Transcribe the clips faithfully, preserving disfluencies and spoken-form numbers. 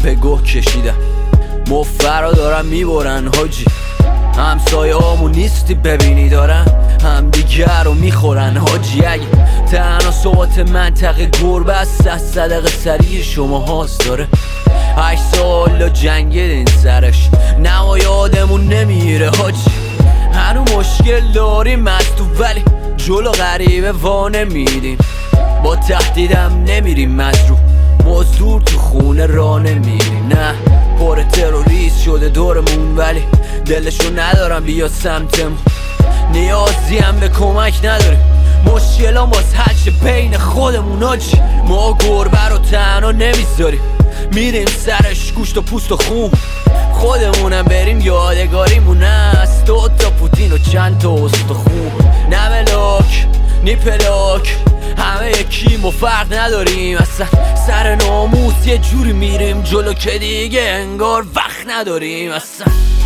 راه گوه کشیدم، مفرا دارم میبرن حاجی. همسایه آمون نیستی ببینی دارن هم دیگر رو میخورن حاجی. اگه تنها ثبات منطقه گربه است از صدق سریع شما هاست داره. هشت سال جنگید این سرش نما یادمون نمیره حاجی. هنو مشکل داریم از تو ولی جلو غریبه وانه میدیم. با تهدیدم نمیریم مجروح مزدور تو خونه راه نمیریم. نه پر تروریست شده دورمون ولی دلشو ندارم بیا سمتمون. نیازی هم به کمک نداریم مشکلان باز حلش بین خودمون حاجی. ما گربه رو تنها نمیذاریم میریم سرش گوشت و پوست و خون. خودمونم بریم یادگاریمون است دو تا پوتین و چند تا استخون. نه ملاک نی پلاک همه یکیم و فرق نداریم اصلا. سر ناموس یه جوری میریم جلو که دیگه انگار وقت نداریم اصلا.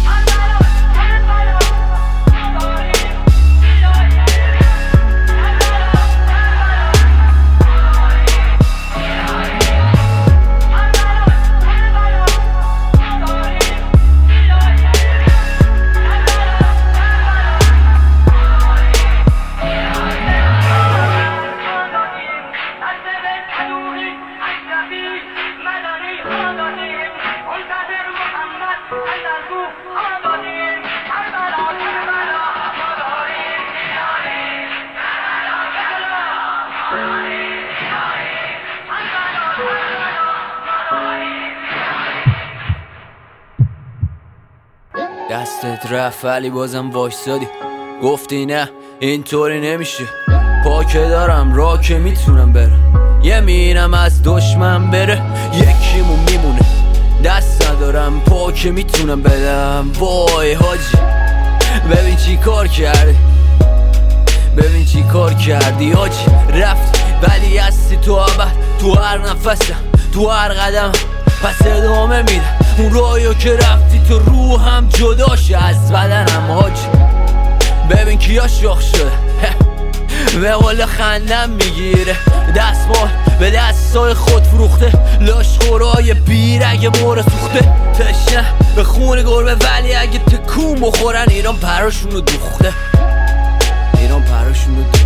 دستت رفت ولی بازم وایسادی گفتی نه اینطوری نمیشه. پا که دارم راه که میتونم برم یه میرم از دشمن بره یکیمون میمونه. دست ندارم پا که میتونم بدم. وای حاجی ببین چی کار کردی ببین چی کار کردی حاجی. رفت ولی هستی تو ابد تو هر نفسم تو هر قدم پس ادامه میدم اون راهیو که رفتی تو روحم جداشه از بدنم حاجی. ببین کیا شاخ شده به قول خندم میگیره دستمال به دستای خود فروخته لاشخورای بیر اگه مور سوخته. تشنه به خون گربه ولی اگه تکون بخورن ایران پراشونو دوخته. ایران پراشونو دوخته.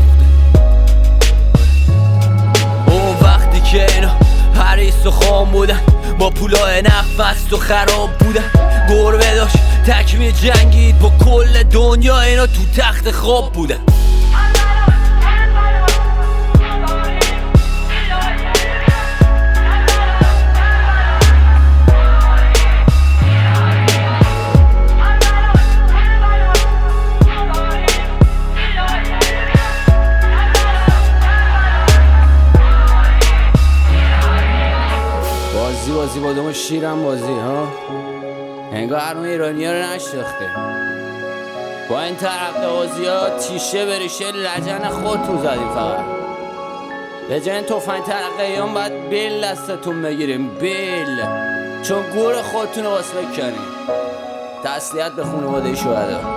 اون وقتی که اینا حریص و خام بودن با پولای نفس و خراب بودن. گربه داشت تکمی جنگید با کل دنیا اینا تو تخت خواب بودن. بازی بازی با دوم شیرم بازی ها انگار هر اون ایرانی ها رو نشتاخته. با این ترقه بازی ها تیشه بریشه لجن خودتون زدیم. فقط به جای این توفنگ ترقه هم باید بیل دستتون بگیریم بیل چون گور خودتون رو واسه بکنیم. تسلیت به خانواده شهدا.